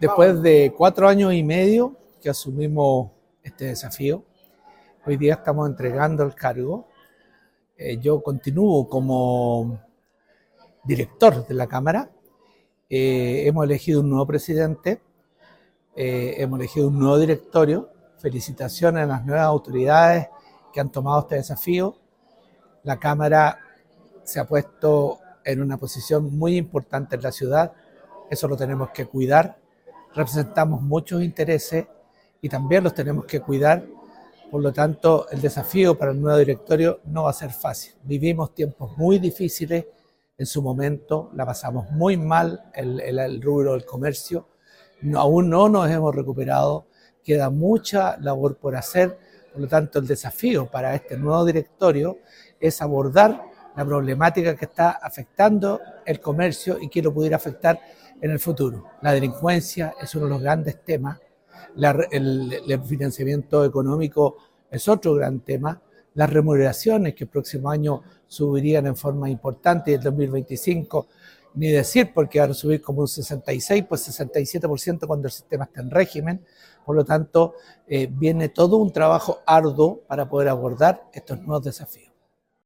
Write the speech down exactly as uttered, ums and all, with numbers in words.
Después de cuatro años y medio que asumimos este desafío, hoy día estamos entregando el cargo. Eh, yo continúo como director de la Cámara. Eh, hemos elegido un nuevo presidente, eh, hemos elegido un nuevo directorio. Felicitaciones a las nuevas autoridades que han tomado este desafío. La Cámara se ha puesto en una posición muy importante en la ciudad, eso lo tenemos que cuidar. Representamos muchos intereses y también los tenemos que cuidar, por lo tanto el desafío para el nuevo directorio no va a ser fácil. Vivimos tiempos muy difíciles en su momento, la pasamos muy mal el, el, el rubro del comercio, no, aún no nos hemos recuperado, queda mucha labor por hacer, por lo tanto el desafío para este nuevo directorio es abordar la problemática que está afectando el comercio y que lo pudiera afectar en el futuro. La delincuencia es uno de los grandes temas, la, el, el financiamiento económico es otro gran tema, las remuneraciones que el próximo año subirían en forma importante y el dos mil veinticinco, ni decir porque van a subir como un sesenta y seis, pues sesenta y siete por ciento cuando el sistema está en régimen. Por lo tanto, eh, viene todo un trabajo arduo para poder abordar estos nuevos desafíos.